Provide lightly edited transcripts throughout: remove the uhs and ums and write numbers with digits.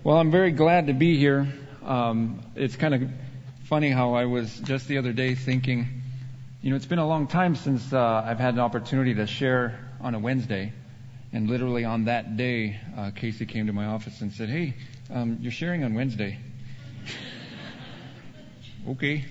Well, I'm very glad to be here. It's kind of funny how I was just the other day thinking, it's been a long time since I've had an opportunity to share on a Wednesday. And literally on that day, Casey came to my office and said, "Hey, you're sharing on Wednesday." Okay.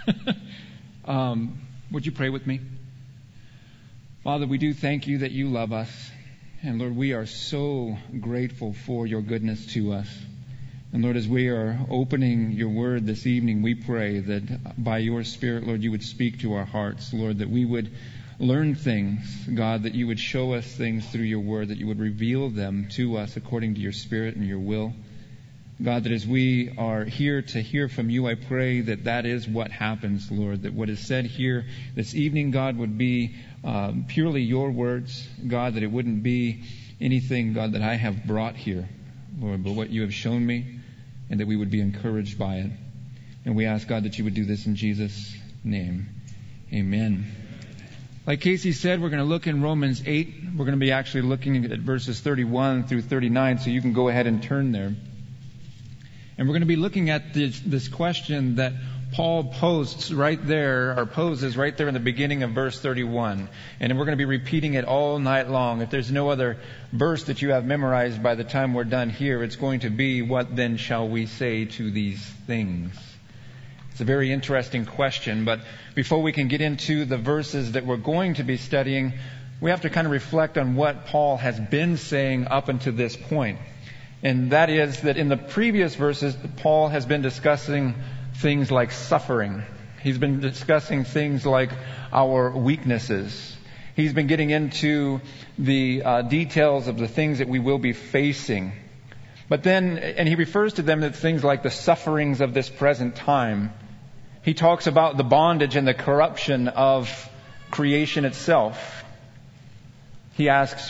Would you pray with me? Father, we do thank you that you love us. And Lord, we are so grateful for your goodness to us. And Lord, as we are opening your word this evening, we pray that by your Spirit, Lord, you would speak to our hearts. Lord, that we would learn things, God, that you would show us things through your word, that you would reveal them to us according to your Spirit and your will. God, that as we are here to hear from you, I pray that that is what happens, Lord, that what is said here this evening, God, would be purely your words, God, that it wouldn't be anything, God, that I have brought here, Lord, but what you have shown me, and that we would be encouraged by it. And we ask, God, that you would do this in Jesus' name. Amen. Like Casey said, we're going to look in Romans 8. We're going to be actually looking at verses 31 through 39, so you can go ahead and turn there. And we're going to be looking at this question that Paul poses right there in the beginning of verse 31. And we're going to be repeating it all night long. If there's no other verse that you have memorized by the time we're done here, it's going to be, "What then shall we say to these things?" It's a very interesting question, but before we can get into the verses that we're going to be studying, we have to kind of reflect on what Paul has been saying up until this point. And that is that in the previous verses, Paul has been discussing things like suffering. He's been discussing things like our weaknesses. He's been getting into the details of the things that we will be facing. But then, and he refers to them as things like the sufferings of this present time. He talks about the bondage and the corruption of creation itself. He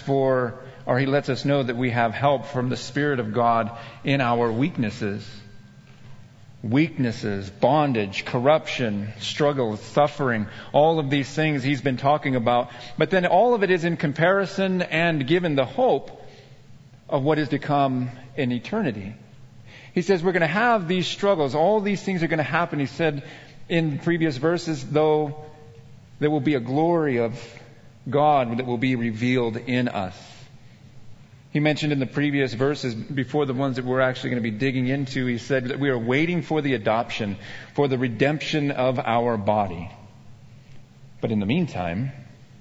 he lets us know that we have help from the Spirit of God in our weaknesses. Weaknesses, bondage, corruption, struggle, suffering, all of these things he's been talking about. But then all of it is in comparison and given the hope of what is to come in eternity. He says we're going to have these struggles. All these things are going to happen. He said in previous verses, though, there will be a glory of God that will be revealed in us. He mentioned in the previous verses, before the ones that we're actually going to be digging into, he said that we are waiting for the adoption, for the redemption of our body. But in the meantime,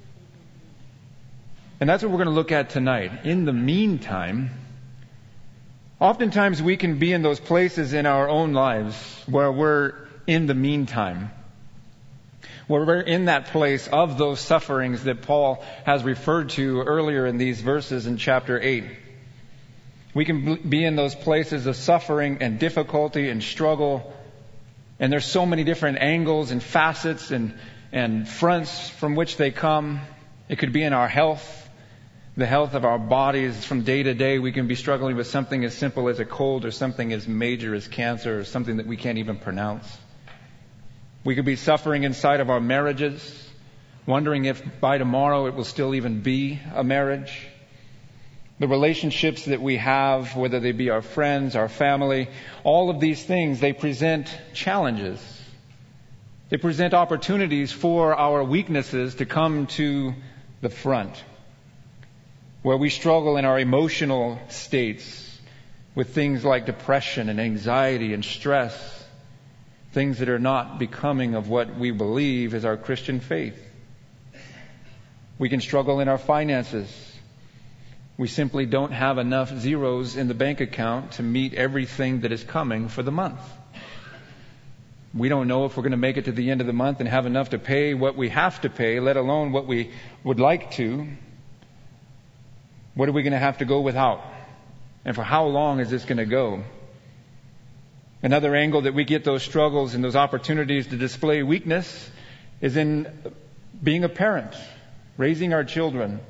and that's what we're going to look at tonight. In the meantime, oftentimes we can be in those places in our own lives where we're in the meantime, where we're in that place of those sufferings that Paul has referred to earlier in these verses in chapter 8. We can be in those places of suffering and difficulty and struggle, and there's so many different angles and facets and fronts from which they come. It could be in our health, the health of our bodies. From day to day, we can be struggling with something as simple as a cold or something as major as cancer or something that we can't even pronounce. We could be suffering inside of our marriages, wondering if by tomorrow it will still even be a marriage. The relationships that we have, whether they be our friends, our family, all of these things, they present challenges. They present opportunities for our weaknesses to come to the front, where we struggle in our emotional states with things like depression and anxiety and stress. Things that are not becoming of what we believe is our Christian faith. We can struggle in our finances. We simply don't have enough zeros in the bank account to meet everything that is coming for the month. We don't know if we're going to make it to the end of the month and have enough to pay what we have to pay, let alone what we would like to. What are we going to have to go without? And for how long is this going to go? Another angle that we get those struggles and those opportunities to display weakness is in being a parent, raising our children.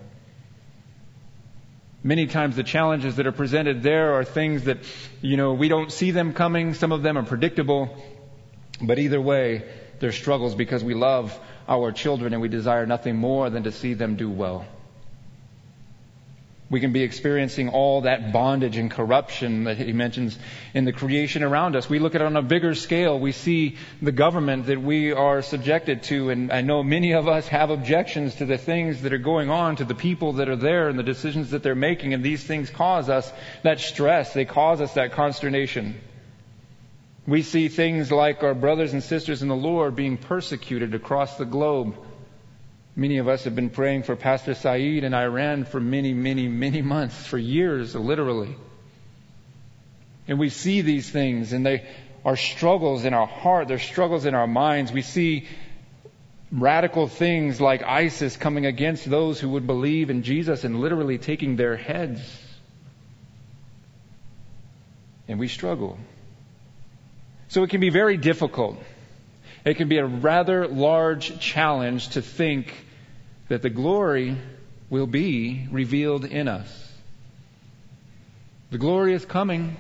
Many times the challenges that are presented there are things that, we don't see them coming. Some of them are predictable. But either way, they're struggles because we love our children and we desire nothing more than to see them do well. We can be experiencing all that bondage and corruption that he mentions in the creation around us. We look at it on a bigger scale. We see the government that we are subjected to. And I know many of us have objections to the things that are going on, to the people that are there and the decisions that they're making. And these things cause us that stress. They cause us that consternation. We see things like our brothers and sisters in the Lord being persecuted across the globe. Many of us have been praying for Pastor Saeed in Iran for many, many, many months, for years, literally. And we see these things, and they are struggles in our heart. They're struggles in our minds. We see radical things like ISIS coming against those who would believe in Jesus and literally taking their heads. And we struggle. So it can be very difficult. It can be a rather large challenge to think that the glory will be revealed in us. The glory is coming,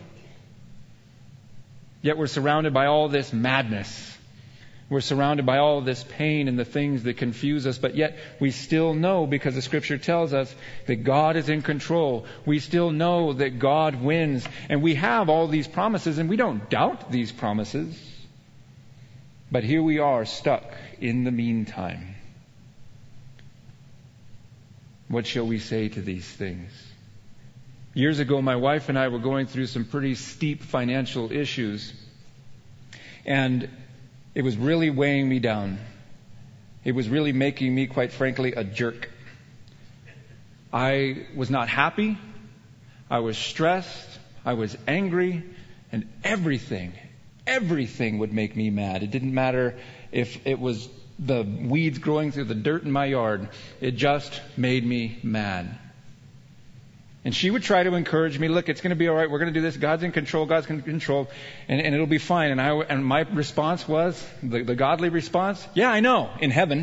yet we're surrounded by all this madness. We're surrounded by all this pain and the things that confuse us, but yet we still know, because the Scripture tells us, that God is in control. We still know that God wins, and we have all these promises, and we don't doubt these promises. But here we are, stuck in the meantime. What shall we say to these things? Years ago, my wife and I were going through some pretty steep financial issues. And it was really weighing me down. It was really making me, quite frankly, a jerk. I was not happy. I was stressed. I was angry. And everything would make me mad. It didn't matter if it was the weeds growing through the dirt in my yard. It just made me mad. And she would try to encourage me, look, it's going to be all right. We're going to do this. God's in control. God's in control. And it'll be fine. And my response was, the godly response, yeah, I know, in heaven.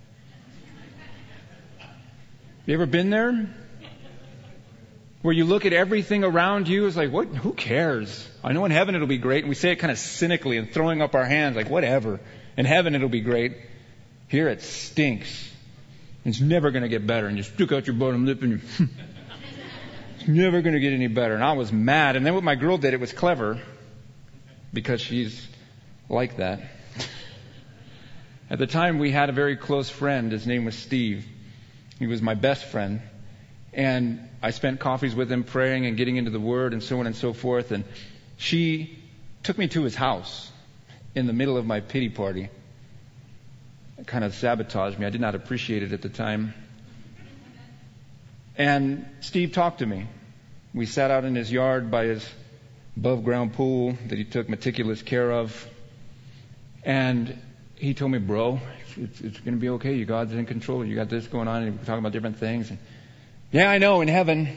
You ever been there? Where you look at everything around you, it's like, what? Who cares? I know in heaven it'll be great. And we say it kind of cynically and throwing up our hands like, whatever. In heaven it'll be great. Here it stinks. It's never going to get better. And you stick out your bottom lip and it's never going to get any better. And I was mad. And then what my girl did, it was clever, because she's like that. At the time, we had a very close friend. His name was Steve. He was my best friend. And I spent coffees with him, praying and getting into the Word and so on and so forth. And she took me to his house in the middle of my pity party. It kind of sabotaged me. I did not appreciate it at the time. And Steve talked to me. We sat out in his yard by his above-ground pool that he took meticulous care of. And he told me, bro, it's going to be okay. God's in control. You got this going on. And we're talking about different things. And, yeah, I know, in heaven.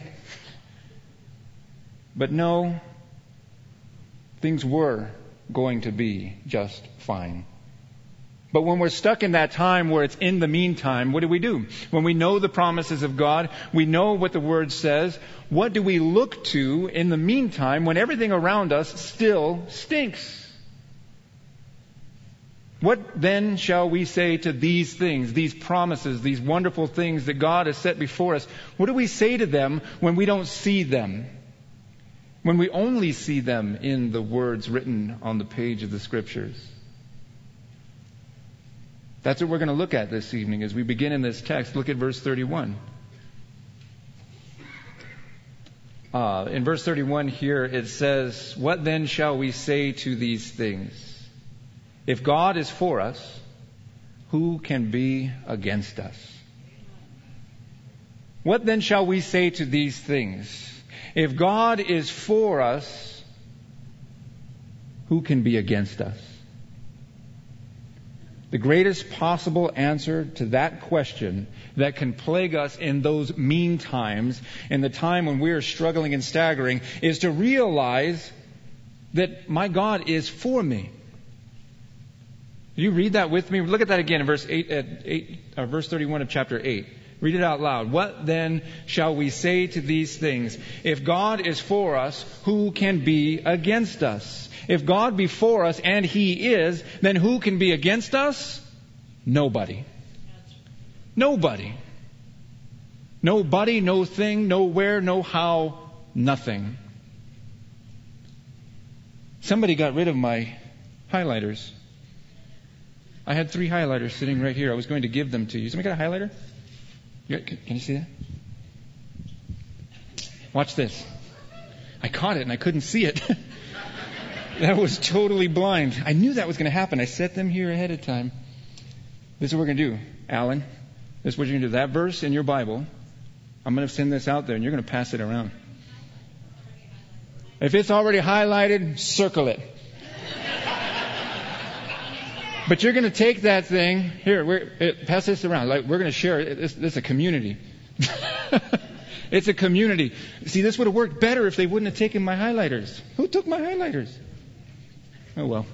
But no, things were going to be just fine. But when we're stuck in that time where it's in the meantime, what do? When we know the promises of God, we know what the Word says, what do we look to in the meantime when everything around us still stinks? What then shall we say to these things, these promises, these wonderful things that God has set before us? What do we say to them when we don't see them? When we only see them in the words written on the page of the Scriptures? That's what we're going to look at this evening as we begin in this text. Look at verse 31. In verse 31 here it says, what then shall we say to these things? If God is for us, who can be against us? What then shall we say to these things? If God is for us, who can be against us? The greatest possible answer to that question that can plague us in those mean times, in the time when we are struggling and staggering, is to realize that my God is for me. You read that with me? Look at that again in verse 31 of chapter 8. Read it out loud. What then shall we say to these things? If God is for us, who can be against us? If God be for us, and He is, then who can be against us? Nobody. Nobody. Nobody, no thing, no where, no how, nothing. Somebody got rid of my highlighters. I had 3 highlighters sitting right here. I was going to give them to you. Somebody got a highlighter? Can you see that? Watch this. I caught it and I couldn't see it. That was totally blind. I knew that was going to happen. I set them here ahead of time. This is what we're going to do, Alan. This is what you're going to do. That verse in your Bible, I'm going to send this out there and you're going to pass it around. If it's already highlighted, circle it. But you're going to take that thing. Here, pass this around. Like, we're going to share it. This is a community. It's a community. See, this would have worked better if they wouldn't have taken my highlighters. Who took my highlighters? Oh, well.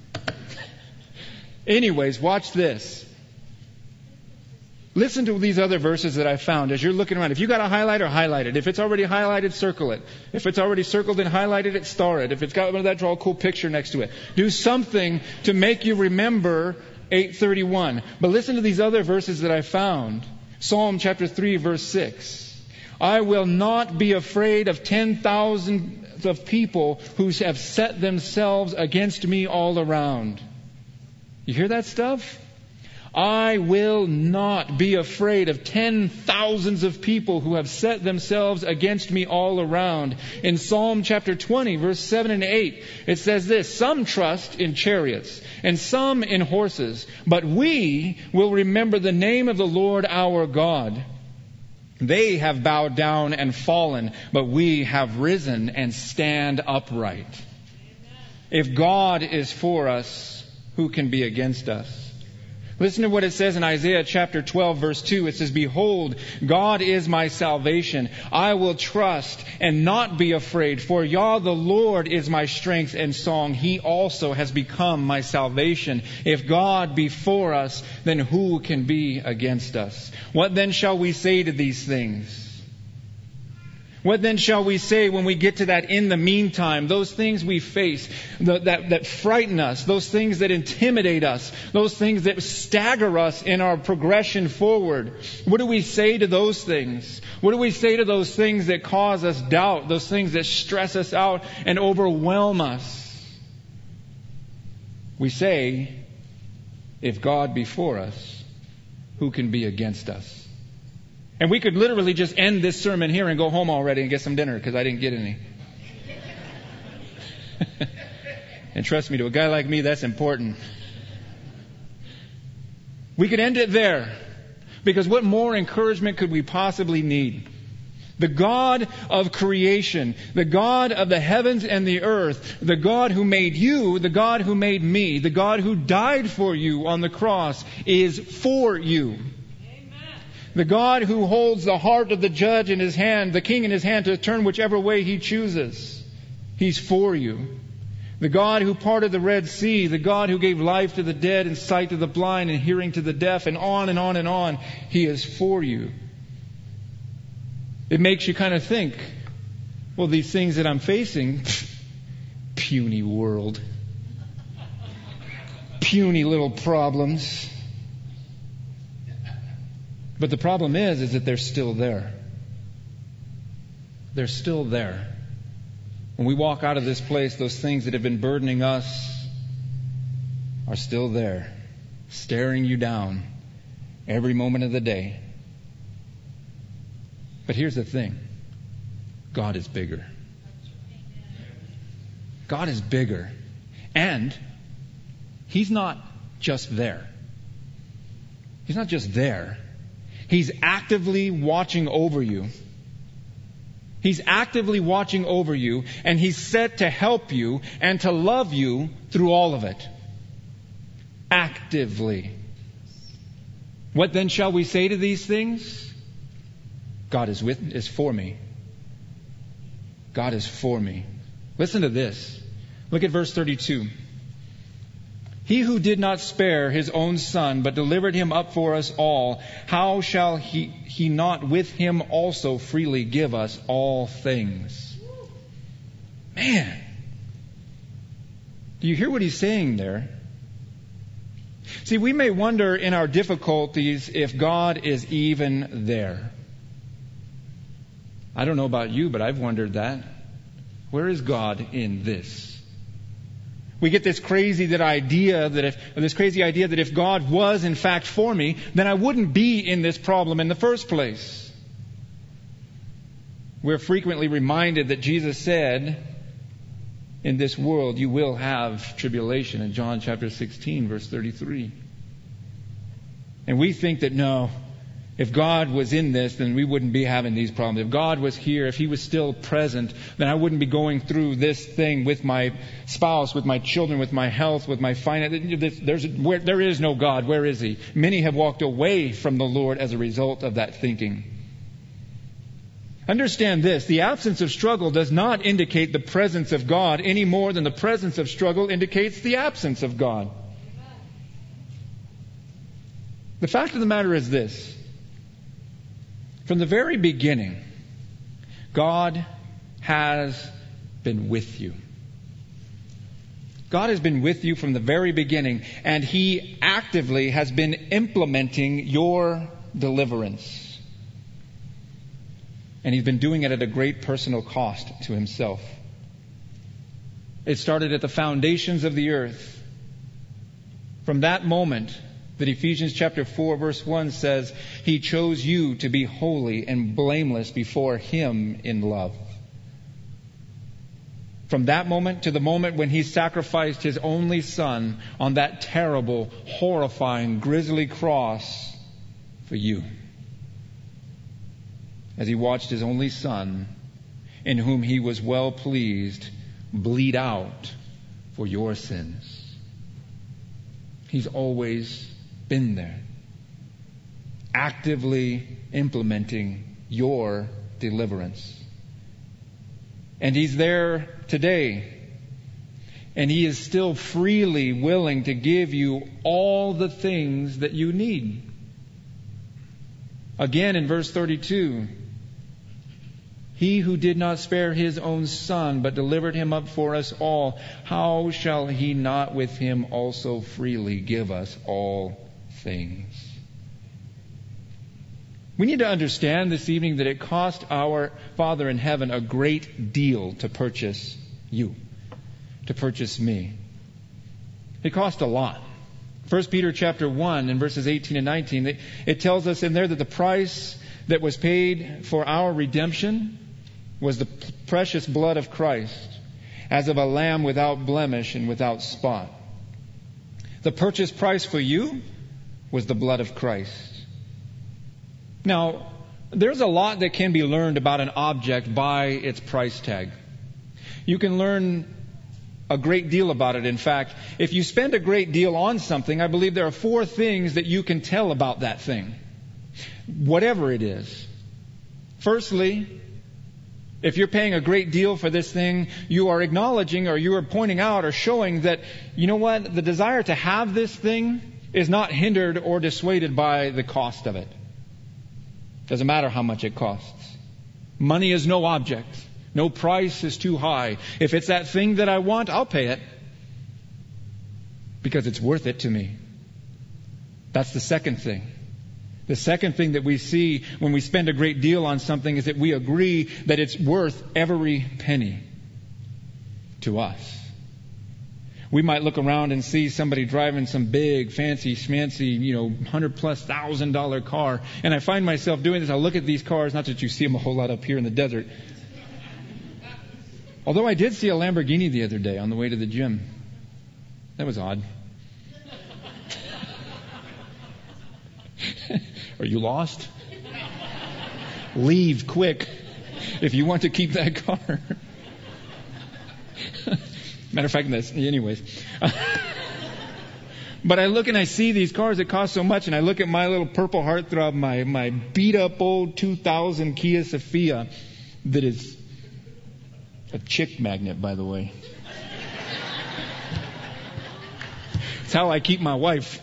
Anyways, watch this. Listen to these other verses that I found as you're looking around. If you got a highlighter, highlight it. If it's already highlighted, circle it. If it's already circled and highlighted it, star it. If it's got one of that, draw a cool picture next to it. Do something to make you remember 8:31. But listen to these other verses that I found. Psalm chapter 3, verse 6. I will not be afraid of 10,000 of people who have set themselves against me all around. You hear that stuff? I will not be afraid of 10,000s of people who have set themselves against me all around. In Psalm chapter 20, verse 7 and 8, it says this, some trust in chariots and some in horses, but we will remember the name of the Lord our God. They have bowed down and fallen, but we have risen and stand upright. If God is for us, who can be against us? Listen to what it says in Isaiah chapter 12, verse 2. It says, behold, God is my salvation. I will trust and not be afraid, for Yah the Lord is my strength and song. He also has become my salvation. If God be for us, then who can be against us? What then shall we say to these things? What then shall we say when we get to that in the meantime? Those things we face that frighten us, those things that intimidate us, those things that stagger us in our progression forward. What do we say to those things? What do we say to those things that cause us doubt, those things that stress us out and overwhelm us? We say, if God be for us, who can be against us? And we could literally just end this sermon here and go home already and get some dinner because I didn't get any. And trust me, to a guy like me, that's important. We could end it there because what more encouragement could we possibly need? The God of creation, the God of the heavens and the earth, the God who made you, the God who made me, the God who died for you on the cross is for you. The God who holds the heart of the judge in his hand, the king in his hand to turn whichever way he chooses. He's for you. The God who parted the Red Sea, the God who gave life to the dead and sight to the blind and hearing to the deaf and on and on and on. He is for you. It makes you kind of think, well, these things that I'm facing, puny world, puny little problems. But the problem is that they're still there. They're still there. When we walk out of this place, those things that have been burdening us are still there, staring you down every moment of the day. But here's the thing. God is bigger. God is bigger. And He's not just there. He's not just there. He's actively watching over you. He's actively watching over you, and He's set to help you and to love you through all of it. Actively. What then shall we say to these things? God is for me. God is for me. Listen to this. Look at verse 32. He who did not spare His own Son, but delivered Him up for us all, how shall He not with Him also freely give us all things? Man. Do you hear what He's saying there? See, we may wonder in our difficulties if God is even there. I don't know about you, but I've wondered that. Where is God in this? We get this crazy idea that if God was in fact for me, then I wouldn't be in this problem in the first place. We're frequently reminded that Jesus said, in this world you will have tribulation, in John chapter 16, verse 33. And we think that no, if God was in this, then we wouldn't be having these problems. If God was here, if He was still present, then I wouldn't be going through this thing with my spouse, with my children, with my health, with my finances. There is no God. Where is He? Many have walked away from the Lord as a result of that thinking. Understand this. The absence of struggle does not indicate the presence of God any more than the presence of struggle indicates the absence of God. The fact of the matter is this. From the very beginning, God has been with you. God has been with you from the very beginning, and He actively has been implementing your deliverance. And He's been doing it at a great personal cost to Himself. It started at the foundations of the earth. From that moment, that Ephesians chapter 4 verse 1 says, He chose you to be holy and blameless before Him in love. From that moment to the moment when He sacrificed His only Son on that terrible, horrifying, grisly cross for you. As He watched His only Son, in whom He was well pleased, bleed out for your sins. He's always been there, actively implementing your deliverance. And He's there today. And He is still freely willing to give you all the things that you need. Again in verse 32, He who did not spare His own Son, but delivered Him up for us all, how shall He not with Him also freely give us all things? We need to understand this evening that it cost our Father in heaven a great deal to purchase you, to purchase me. It cost a lot. 1 Peter chapter 1 and verses 18 and 19, it tells us in there that the price that was paid for our redemption was the precious blood of Christ, as of a lamb without blemish and without spot. The purchase price for you was the blood of Christ. Now, there's a lot that can be learned about an object by its price tag. You can learn a great deal about it. In fact, if you spend a great deal on something, I believe there are 4 things that you can tell about that thing, whatever it is. Firstly, if you're paying a great deal for this thing, you are acknowledging or you are pointing out or showing that, you know what, the desire to have this thing is not hindered or dissuaded by the cost of it. Doesn't matter how much it costs. Money is no object. No price is too high. If it's that thing that I want, I'll pay it. Because it's worth it to me. That's the second thing. The second thing that we see when we spend a great deal on something is that we agree that it's worth every penny to us. We might look around and see somebody driving some big, fancy, schmancy, $100,000+ car. And I find myself doing this. I look at these cars, not that you see them a whole lot up here in the desert. Although I did see a Lamborghini the other day on the way to the gym. That was odd. Are you lost? Leave quick if you want to keep that car. Matter of fact, anyways. But I look and I see these cars that cost so much, and I look at my little Purple Heartthrob, my beat up old 2000 Kia Sophia that is a chick magnet, by the way. It's how I keep my wife.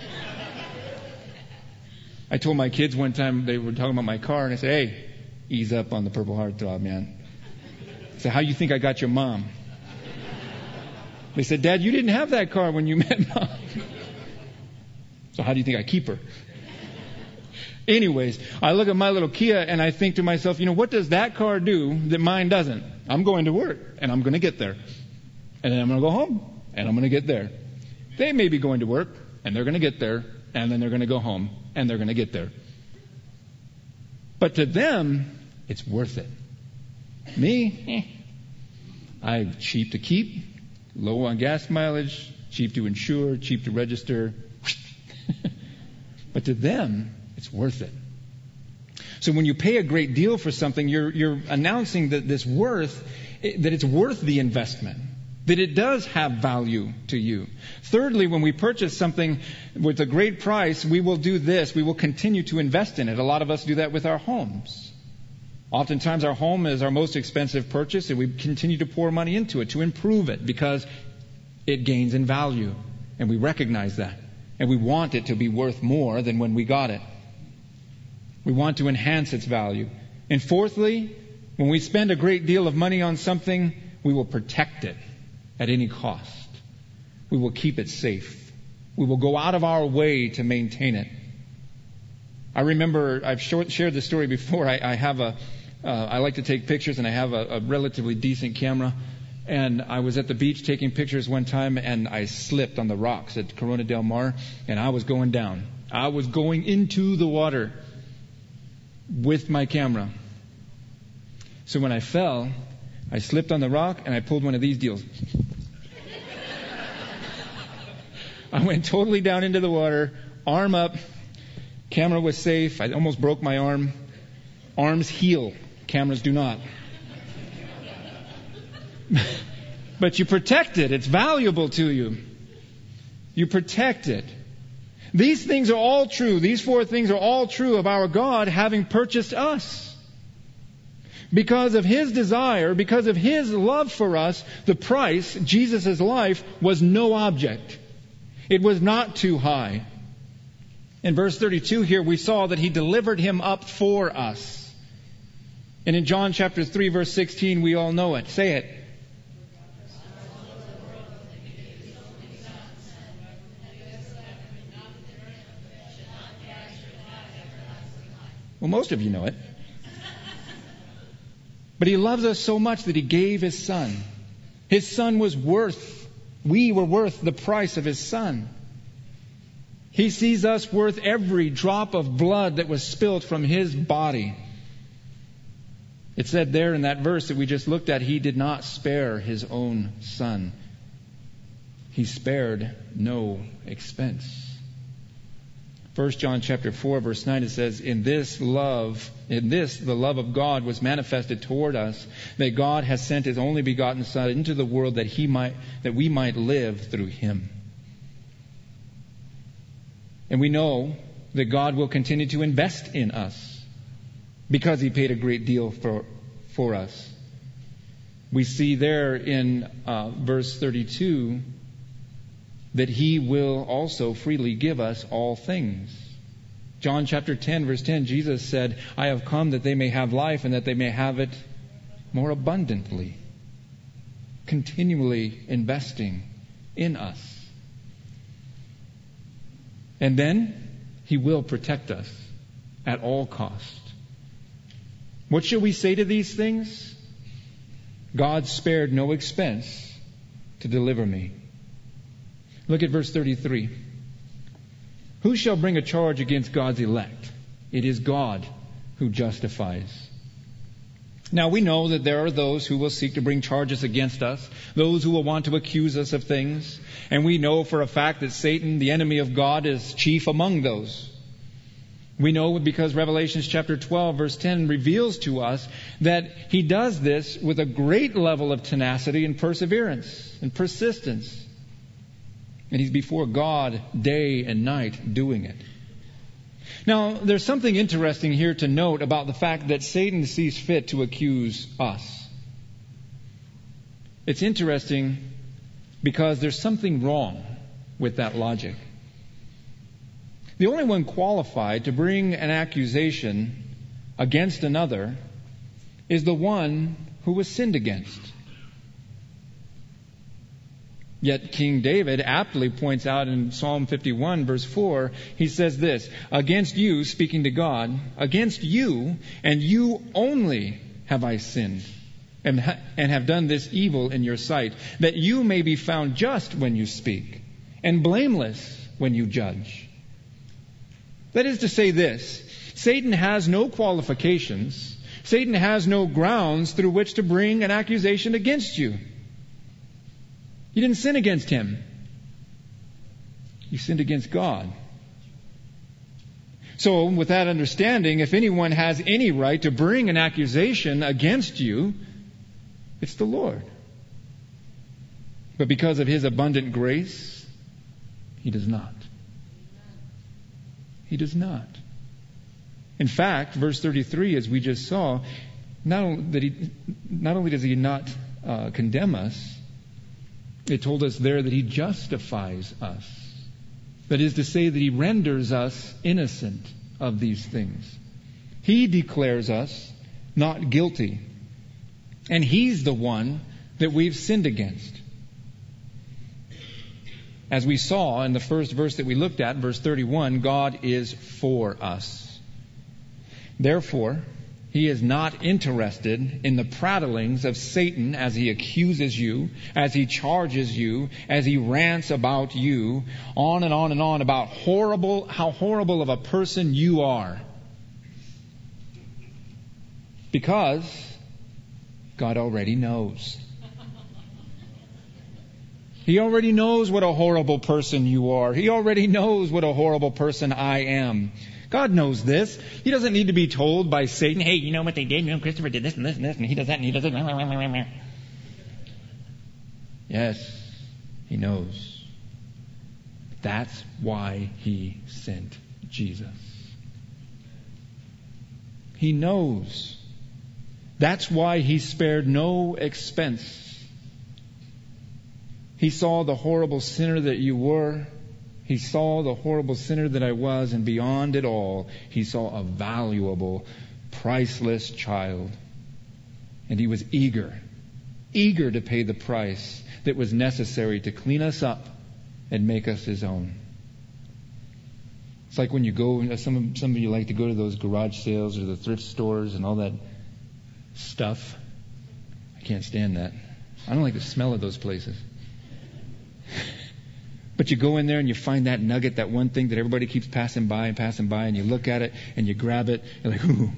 I told my kids one time, they were talking about my car, and I said, hey, ease up on the Purple Heartthrob, man. I said, how you think I got your mom? They said, Dad, you didn't have that car when you met Mom. So how do you think I keep her? Anyways, I look at my little Kia and I think to myself, what does that car do that mine doesn't? I'm going to work and I'm going to get there. And then I'm going to go home and I'm going to get there. They may be going to work and they're going to get there and then they're going to go home and they're going to get there. But to them, it's worth it. Me, I'm cheap to keep, low on gas mileage, cheap to insure, cheap to register. But to them, it's worth it. So when you pay a great deal for something, you're announcing that that it's worth the investment, that it does have value to you. Thirdly, when we purchase something with a great price, we will do this. We will continue to invest in it. A lot of us do that with our homes. Oftentimes our home is our most expensive purchase, and we continue to pour money into it to improve it because it gains in value. And we recognize that. And we want it to be worth more than when we got it. We want to enhance its value. And fourthly, when we spend a great deal of money on something, we will protect it at any cost. We will keep it safe. We will go out of our way to maintain it. I remember, I've shared this story before. I like to take pictures, and I have a relatively decent camera. And I was at the beach taking pictures one time, and I slipped on the rocks at Corona del Mar, and I was going down. I was going into the water with my camera. So when I fell, I slipped on the rock, and I pulled one of these deals. I went totally down into the water, arm up. Camera was safe. I almost broke my arm. Arms heal. Cameras do not. But you protect it. It's valuable to you. You protect it. These things are all true. These four things are all true of our God having purchased us. Because of His desire, because of His love for us, the price, Jesus' life, was no object. It was not too high. In verse 32 here, we saw that He delivered Him up for us. And in John chapter 3, verse 16, we all know it. Say it. Well, most of you know it. But He loves us so much that He gave His Son. His Son we were worth the price of His Son. He sees us worth every drop of blood that was spilled from His body. It said there in that verse that we just looked at, He did not spare His own Son. He spared no expense. 1 John chapter 4, verse 9, it says, In this the love of God was manifested toward us, that God has sent His only begotten Son into the world that we might live through Him. And we know that God will continue to invest in us because He paid a great deal for us. We see there in verse 32 that He will also freely give us all things. John chapter 10, verse 10, Jesus said, I have come that they may have life and that they may have it more abundantly. Continually investing in us. And then He will protect us at all cost. What shall we say to these things? God spared no expense to deliver me. Look at verse 33. Who shall bring a charge against God's elect? It is God who justifies. Now we know that there are those who will seek to bring charges against us, those who will want to accuse us of things. And we know for a fact that Satan, the enemy of God, is chief among those. We know because Revelation chapter 12, verse 10 reveals to us that he does this with a great level of tenacity and perseverance and persistence. And he's before God day and night doing it. Now, there's something interesting here to note about the fact that Satan sees fit to accuse us. It's interesting because there's something wrong with that logic. The only one qualified to bring an accusation against another is the one who was sinned against. Yet King David aptly points out in Psalm 51, verse 4, he says this, against you, speaking to God, against you and you only have I sinned and have done this evil in your sight, that you may be found just when you speak and blameless when you judge. That is to say this, Satan has no qualifications, Satan has no grounds through which to bring an accusation against you. You didn't sin against him. You sinned against God. So, with that understanding, if anyone has any right to bring an accusation against you, it's the Lord. But because of His abundant grace, He does not. He does not. In fact, verse 33, as we just saw, not only does He not condemn us, it told us there that He justifies us. That is to say that He renders us innocent of these things. He declares us not guilty. And He's the one that we've sinned against. As we saw in the first verse that we looked at, verse 31, God is for us. Therefore, He is not interested in the prattlings of Satan as he accuses you, as he charges you, as he rants about you, on and on and on about how horrible of a person you are. Because God already knows. He already knows what a horrible person you are. He already knows what a horrible person I am. God knows this. He doesn't need to be told by Satan, hey, you know what they did? You know, Christopher did this and this and this, and he does that and he does it. Yes, He knows. That's why He sent Jesus. He knows. That's why He spared no expense. He saw the horrible sinner that you were. He saw the horrible sinner that I was, and beyond it all, He saw a valuable, priceless child. And He was eager to pay the price that was necessary to clean us up and make us His own. It's like when you go, some of you like to go to those garage sales or the thrift stores and all that stuff. I can't stand that. I don't like the smell of those places. But you go in there and you find that nugget, that one thing that everybody keeps passing by, and you look at it and you grab it. You're like, ooh.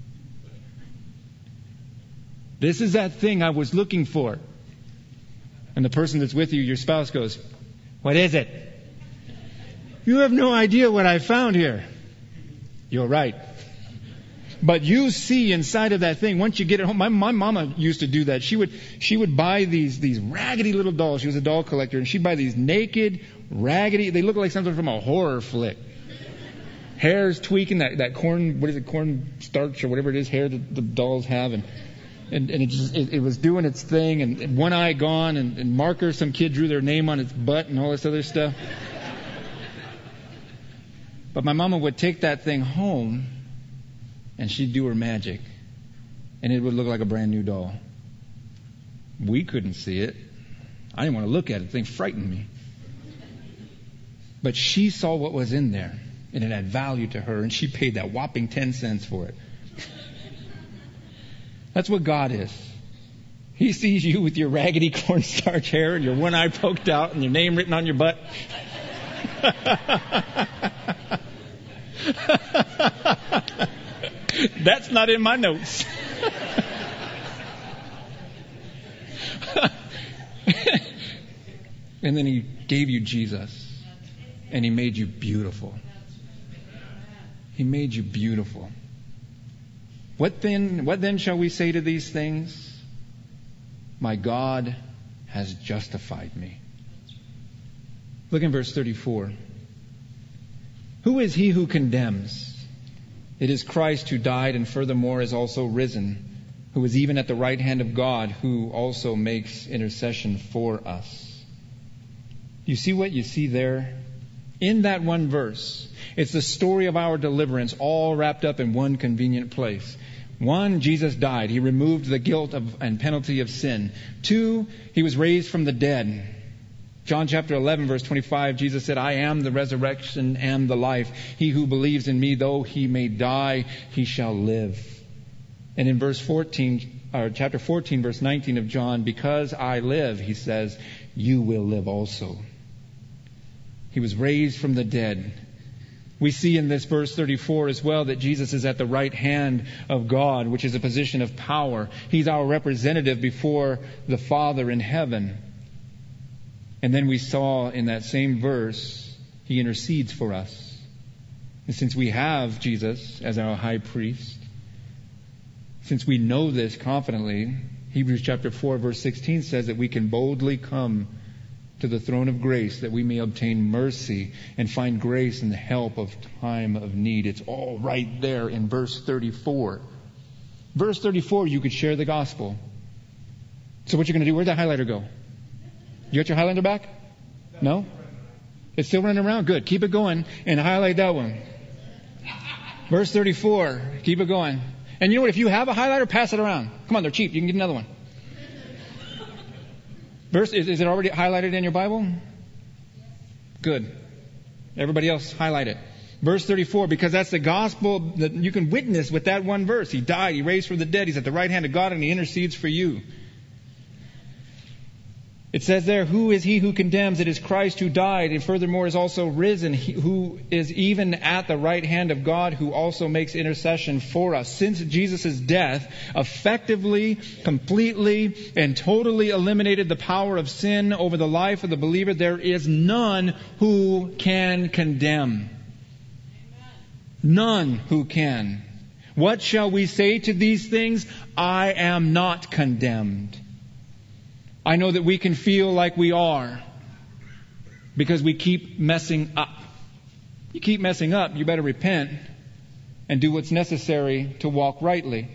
This is that thing I was looking for. And the person that's with you, your spouse, goes, what is it? You have no idea what I found here. You're right. But you see inside of that thing, once you get it home, my mama used to do that. She would buy these raggedy little dolls. She was a doll collector, and she'd buy these naked, raggedy, they look like something from a horror flick. Hair's tweaking, that corn starch or whatever it is, hair that the dolls have, and it was doing its thing, and one eye gone, and marker, some kid drew their name on its butt and all this other stuff. But my mama would take that thing home, and she'd do her magic, and it would look like a brand new doll. We couldn't see it. I didn't want to look at it. The thing frightened me. But she saw what was in there, and it had value to her, and she paid that whopping 10 cents for it. That's what God is. He sees you with your raggedy cornstarch hair and your one eye poked out and your name written on your butt. That's not in my notes. And then He gave you Jesus. And He made you beautiful. He made you beautiful. What then shall we say to these things? My God has justified me. Look in verse 34. Who is he who condemns? It is Christ who died and furthermore is also risen, who is even at the right hand of God, who also makes intercession for us. You see what you see there? In that one verse, it's the story of our deliverance all wrapped up in one convenient place. 1, Jesus died. He removed the guilt and penalty of sin. 2, He was raised from the dead. John chapter 11, verse 25, Jesus said, I am the resurrection and the life. He who believes in me, though he may die, he shall live. And in chapter 14, verse 19 of John, because I live, he says, you will live also. He was raised from the dead. We see in this verse 34 as well that Jesus is at the right hand of God, which is a position of power. He's our representative before the Father in heaven. And then we saw in that same verse, He intercedes for us. And since we have Jesus as our high priest, since we know this confidently, Hebrews chapter 4 verse 16 says that we can boldly come to the throne of grace that we may obtain mercy and find grace in the help of time of need. It's all right there in verse 34. Verse 34, you could share the gospel. So what you're going to do, where'd that highlighter go? You got your highlighter back? No? It's still running around? Good. Keep it going and highlight that one. Verse 34. Keep it going. And you know what? If you have a highlighter, pass it around. Come on, they're cheap. You can get another one. Is it already highlighted in your Bible? Good. Everybody else, highlight it. Verse 34, because that's the gospel that you can witness with that one verse. He died, He raised from the dead, He's at the right hand of God, and He intercedes for you. It says there, who is He who condemns? It is Christ who died and furthermore is also risen, who is even at the right hand of God, who also makes intercession for us. Since Jesus' death effectively, completely, and totally eliminated the power of sin over the life of the believer, there is none who can condemn. None who can. What shall we say to these things? I am not condemned. I know that we can feel like we are because we keep messing up. You keep messing up, you better repent and do what's necessary to walk rightly.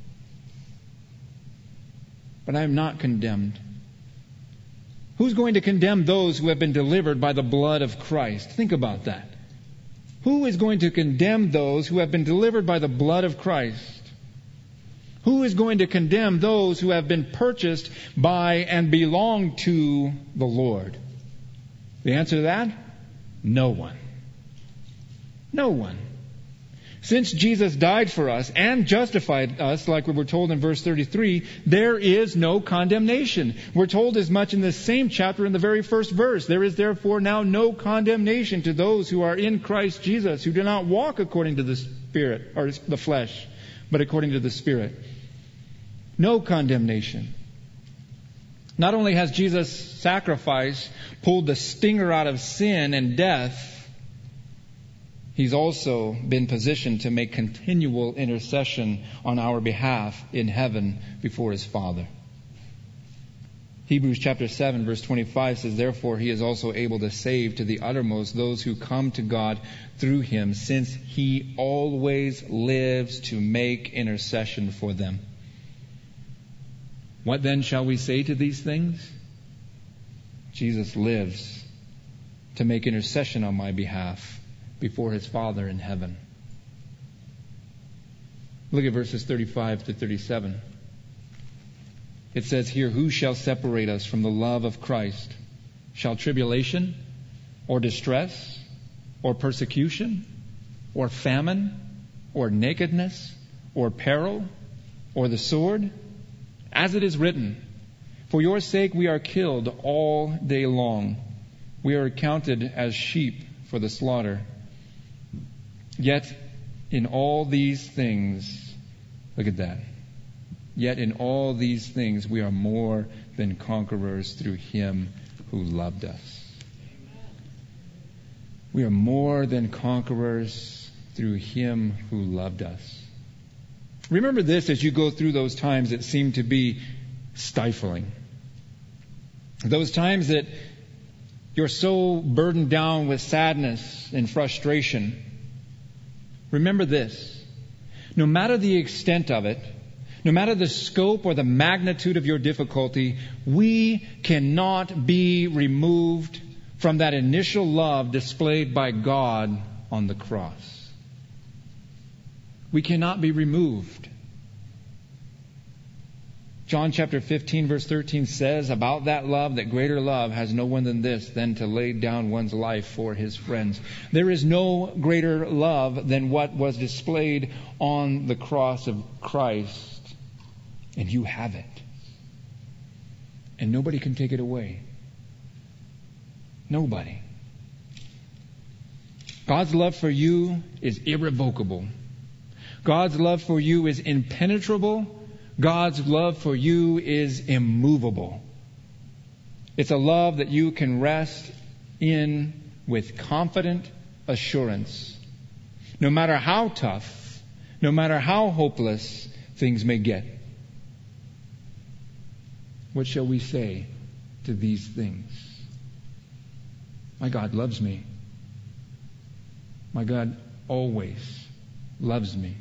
But I am not condemned. Who's going to condemn those who have been delivered by the blood of Christ? Think about that. Who is going to condemn those who have been delivered by the blood of Christ? Who is going to condemn those who have been purchased by and belong to the Lord? The answer to that? No one. No one. Since Jesus died for us and justified us, like we were told in verse 33, there is no condemnation. We're told as much in the same chapter in the very first verse. There is therefore now no condemnation to those who are in Christ Jesus, who do not walk according to the Spirit, or the flesh, but according to the Spirit. No condemnation. Not only has Jesus' sacrifice pulled the stinger out of sin and death, He's also been positioned to make continual intercession on our behalf in heaven before His Father. Hebrews chapter 7 verse 25 says, therefore He is also able to save to the uttermost those who come to God through Him, since He always lives to make intercession for them. What then shall we say to these things? Jesus lives to make intercession on my behalf before His Father in heaven. Look at verses 35 to 37. It says here, who shall separate us from the love of Christ? Shall tribulation, or distress, or persecution, or famine, or nakedness, or peril, or the sword? As it is written, for your sake we are killed all day long. We are accounted as sheep for the slaughter. Yet in all these things, look at that. Yet in all these things we are more than conquerors through Him who loved us. We are more than conquerors through Him who loved us. Remember this as you go through those times that seem to be stifling. Those times that you're so burdened down with sadness and frustration. Remember this. No matter the extent of it, no matter the scope or the magnitude of your difficulty, we cannot be removed from that initial love displayed by God on the cross. We cannot be removed. John chapter 15 verse 13 says about that love that greater love has no one than this, than to lay down one's life for his friends. There is no greater love than what was displayed on the cross of Christ. And you have it. And nobody can take it away. Nobody. God's love for you is irrevocable. God's love for you is impenetrable. God's love for you is immovable. It's a love that you can rest in with confident assurance. No matter how tough, no matter how hopeless things may get. What shall we say to these things? My God loves me. My God always loves me.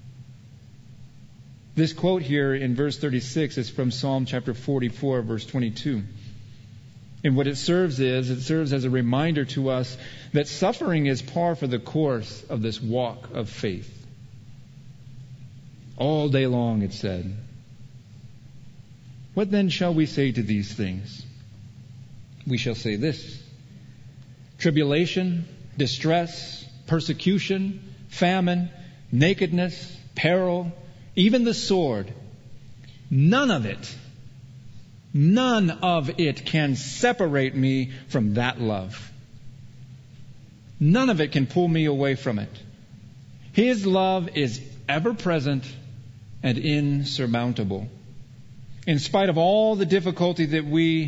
This quote here in verse 36 is from Psalm chapter 44, verse 22. And what it serves as a reminder to us that suffering is par for the course of this walk of faith. All day long, it said. What then shall we say to these things? We shall say this: tribulation, distress, persecution, famine, nakedness, peril, even the sword, none of it can separate me from that love. None of it can pull me away from it. His love is ever present and insurmountable. In spite of all the difficulty that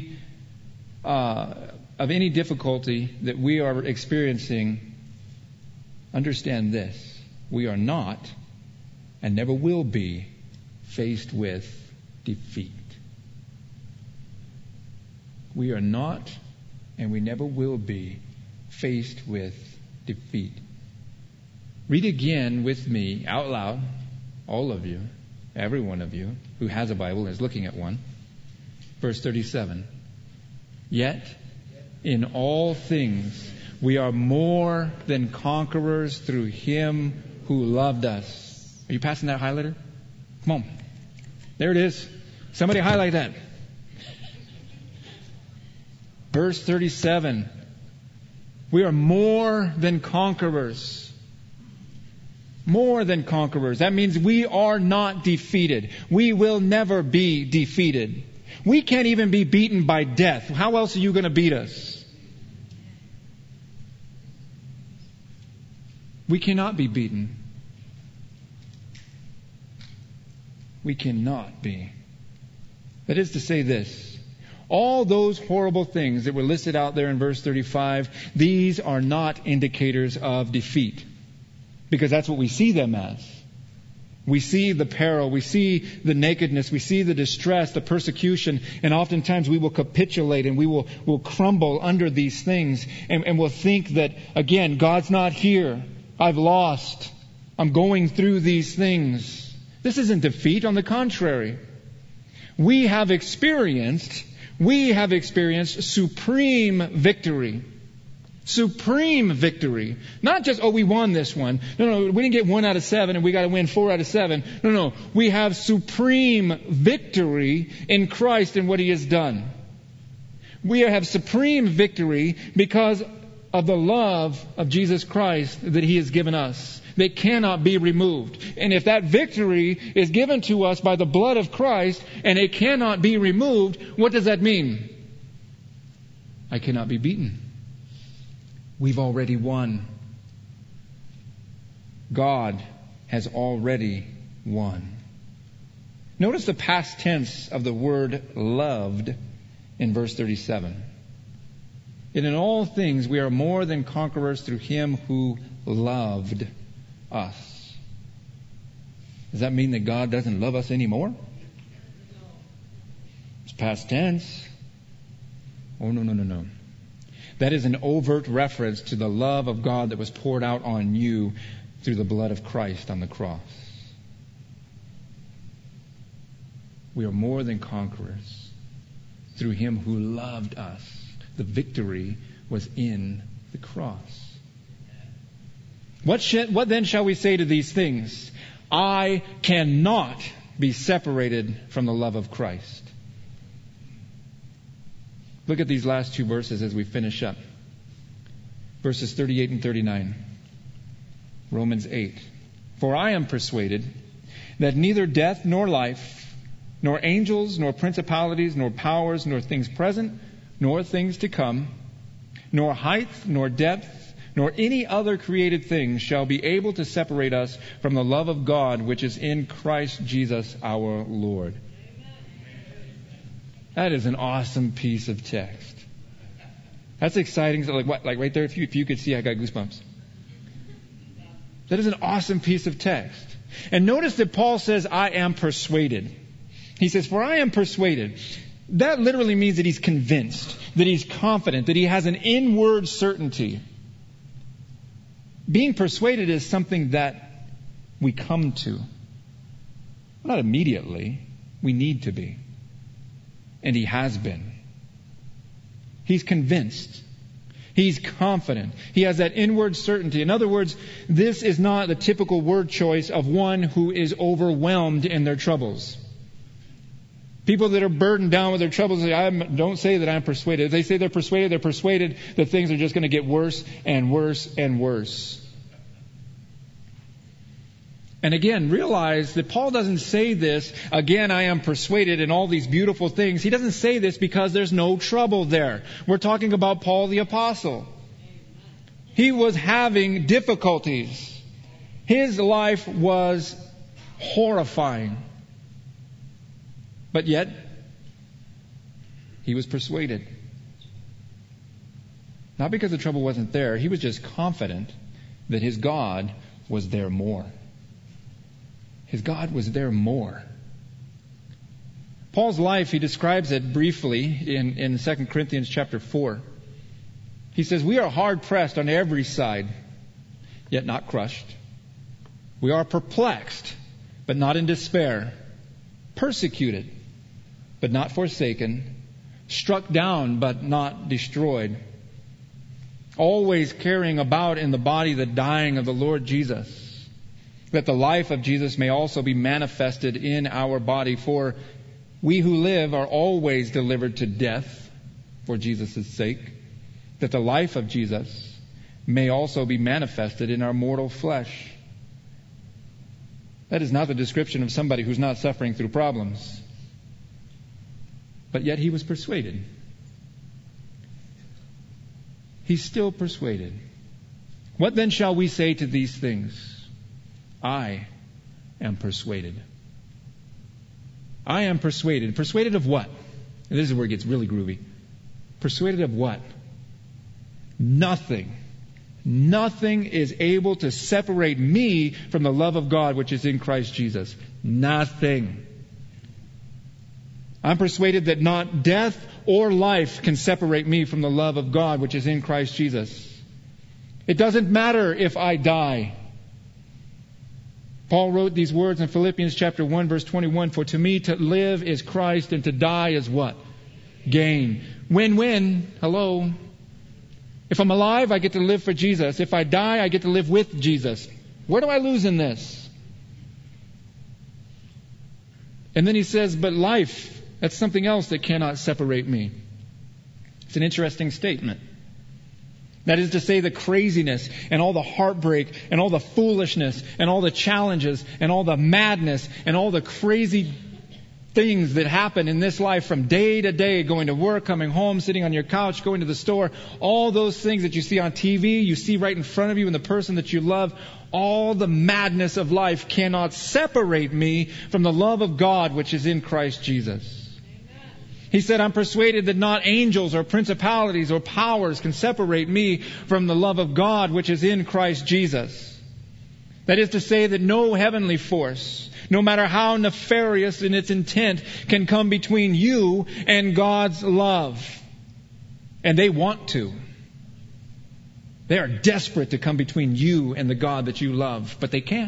of any difficulty that we are experiencing, understand this: we are not and never will be faced with defeat. We are not and we never will be faced with defeat. Read again with me out loud, all of you, every one of you who has a Bible is looking at one. Verse 37. Yet in all things we are more than conquerors through Him who loved us. Are you passing that highlighter? Come on. There it is. Somebody highlight that. Verse 37. We are more than conquerors. More than conquerors. That means we are not defeated. We will never be defeated. We can't even be beaten by death. How else are you going to beat us? We cannot be beaten. We cannot be. That is to say this: all those horrible things that were listed out there in verse 35, these are not indicators of defeat. Because that's what we see them as. We see the peril, we see the nakedness, we see the distress, the persecution, and oftentimes we will capitulate and we'll crumble under these things and we'll think that, again, God's not here. I've lost. I'm going through these things. This isn't defeat. On the contrary, we have experienced supreme victory. Supreme victory. Not just, we won this one. No, we didn't get 1 out of 7 and we got to win 4 out of 7. No. We have supreme victory in Christ and what He has done. We have supreme victory because of the love of Jesus Christ that He has given us. They cannot be removed. And if that victory is given to us by the blood of Christ and it cannot be removed, what does that mean? I cannot be beaten. We've already won. God has already won. Notice the past tense of the word loved in verse 37. And in all things we are more than conquerors through Him who loved us. Does that mean that God doesn't love us anymore? It's past tense. Oh, no. That is an overt reference to the love of God that was poured out on you through the blood of Christ on the cross. We are more than conquerors through Him who loved us. The victory was in the cross. What then shall we say to these things? I cannot be separated from the love of Christ? Look at these last two verses as we finish up. Verses 38 and 39. Romans 8. For I am persuaded that neither death nor life, nor angels, nor principalities, nor powers, nor things present, nor things to come, nor height, nor depth, nor any other created thing shall be able to separate us from the love of God which is in Christ Jesus our Lord. That is an awesome piece of text. That's exciting. Like right there, if you could see, I got goosebumps. That is an awesome piece of text. And notice that Paul says, I am persuaded. He says, for I am persuaded. That literally means that he's convinced, that he's confident, that he has an inward certainty. Being persuaded is something that we come to. Not immediately. We need to be. And he has been. He's convinced. He's confident. He has that inward certainty. In other words, this is not the typical word choice of one who is overwhelmed in their troubles. People that are burdened down with their troubles don't say that I'm persuaded. If they say they're persuaded that things are just going to get worse and worse and worse. And again, realize that Paul doesn't say this, again, I am persuaded, and all these beautiful things. He doesn't say this because there's no trouble there. We're talking about Paul the Apostle. He was having difficulties. His life was horrifying. But yet, he was persuaded. Not because the trouble wasn't there. He was just confident that his God was there more. His God was there more. Paul's life, he describes it briefly in 2 Corinthians chapter 4. He says, we are hard pressed on every side, yet not crushed. We are perplexed, but not in despair. Persecuted, but not forsaken. Struck down, but not destroyed. Always carrying about in the body the dying of the Lord Jesus, that the life of Jesus may also be manifested in our body. For we who live are always delivered to death for Jesus' sake, that the life of Jesus may also be manifested in our mortal flesh. That is not the description of somebody who's not suffering through problems. But yet he was persuaded. He's still persuaded. What then shall we say to these things? I am persuaded. I am persuaded. Persuaded of what? And this is where it gets really groovy. Persuaded of what? Nothing. Nothing is able to separate me from the love of God which is in Christ Jesus. Nothing. I'm persuaded that not death or life can separate me from the love of God which is in Christ Jesus. It doesn't matter if I die. Paul wrote these words in Philippians chapter 1 verse 21, for to me to live is Christ and to die is what? Gain. Win-win. Hello. If I'm alive, I get to live for Jesus. If I die, I get to live with Jesus. Where do I lose in this? And then he says, but life, that's something else that cannot separate me. It's an interesting statement. That is to say, the craziness and all the heartbreak and all the foolishness and all the challenges and all the madness and all the crazy things that happen in this life from day to day, going to work, coming home, sitting on your couch, going to the store, all those things that you see on TV, you see right in front of you and the person that you love, all the madness of life cannot separate me from the love of God which is in Christ Jesus. He said, I'm persuaded that not angels or principalities or powers can separate me from the love of God which is in Christ Jesus. That is to say that no heavenly force, no matter how nefarious in its intent, can come between you and God's love. And they want to. They are desperate to come between you and the God that you love, but they can't.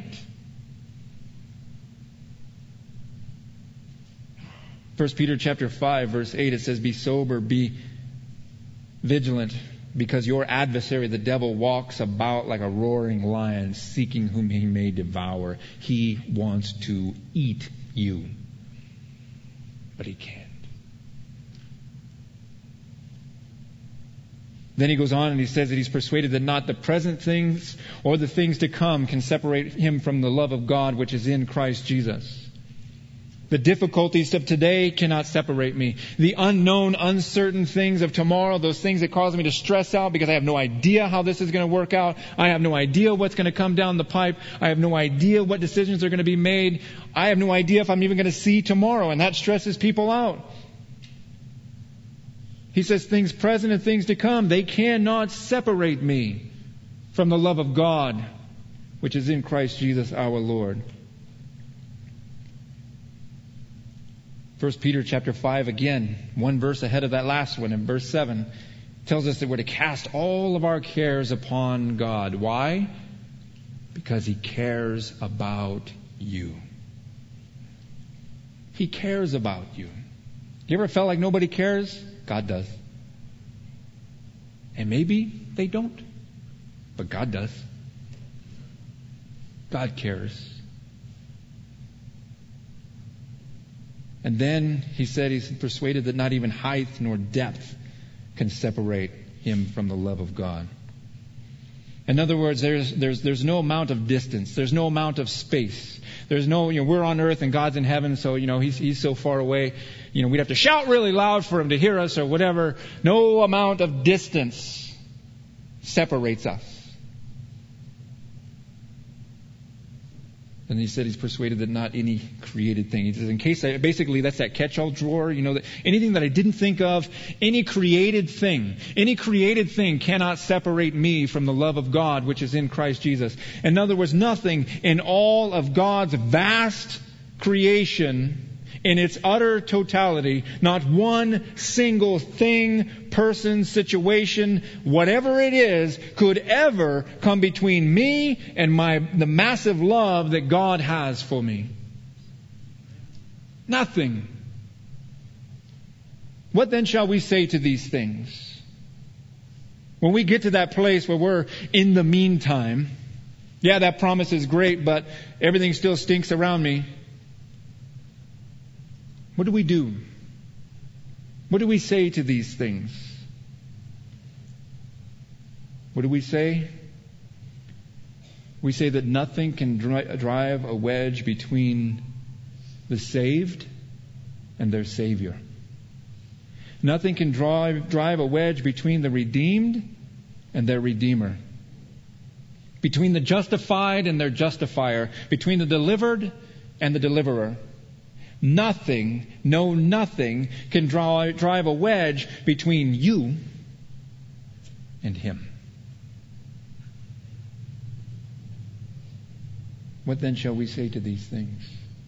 1 Peter chapter 5, verse 8, it says, be sober, be vigilant, because your adversary, the devil, walks about like a roaring lion, seeking whom he may devour. He wants to eat you. But he can't. Then he goes on and he says that he's persuaded that not the present things or the things to come can separate him from the love of God which is in Christ Jesus. The difficulties of today cannot separate me. The unknown, uncertain things of tomorrow, those things that cause me to stress out because I have no idea how this is going to work out. I have no idea what's going to come down the pipe. I have no idea what decisions are going to be made. I have no idea if I'm even going to see tomorrow, and that stresses people out. He says things present and things to come, they cannot separate me from the love of God, which is in Christ Jesus our Lord. 1 Peter chapter 5, again, one verse ahead of that last one, in verse 7, tells us that we're to cast all of our cares upon God. Why? Because He cares about you. He cares about you. You ever felt like nobody cares? God does. And maybe they don't, but God does. God cares. And then he said he's persuaded that not even height nor depth can separate him from the love of God. In other words, there's no amount of distance. There's no amount of space. There's no, we're on earth and God's in heaven, so, he's so far away. We'd have to shout really loud for him to hear us or whatever. No amount of distance separates us. And he said he's persuaded that not any created thing. He says, in case basically that's that catch-all drawer, that anything that I didn't think of, any created thing cannot separate me from the love of God, which is in Christ Jesus. In other words, nothing in all of God's vast creation, in its utter totality, not one single thing, person, situation, whatever it is, could ever come between me and the massive love that God has for me. Nothing. What then shall we say to these things? When we get to that place where we're in the meantime, yeah, that promise is great, but everything still stinks around me. What do we do? What do we say to these things? What do we say? We say that nothing can drive a wedge between the saved and their Savior. Nothing can drive a wedge between the redeemed and their Redeemer. Between the justified and their justifier. Between the delivered and the deliverer. Nothing can drive a wedge between you and Him. What then shall we say to these things?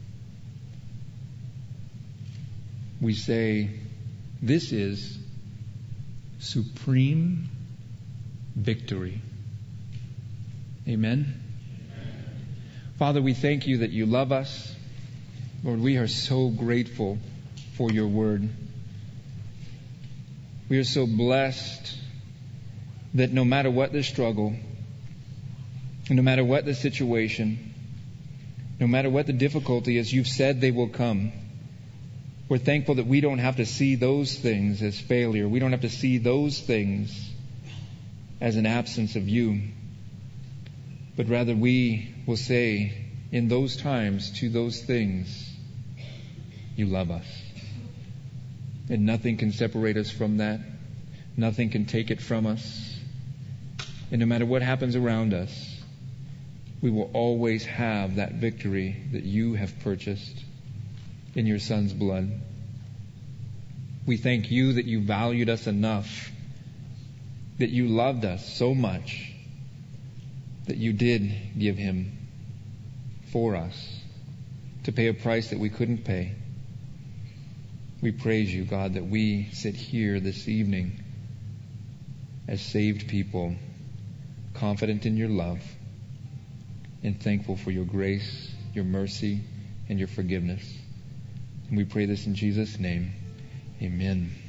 We say, this is supreme victory. Amen? Father, we thank you that you love us. Lord, we are so grateful for your word. We are so blessed that no matter what the struggle, no matter what the situation, no matter what the difficulty, as you've said they will come, we're thankful that we don't have to see those things as failure. We don't have to see those things as an absence of you. But rather we will say in those times to those things, you love us. And nothing can separate us from that. Nothing can take it from us. And no matter what happens around us, we will always have that victory that you have purchased in your Son's blood. We thank you that you valued us enough, that you loved us so much, that you did give Him for us to pay a price that we couldn't pay. We praise you, God, that we sit here this evening as saved people, confident in your love and thankful for your grace, your mercy, and your forgiveness. And we pray this in Jesus' name. Amen.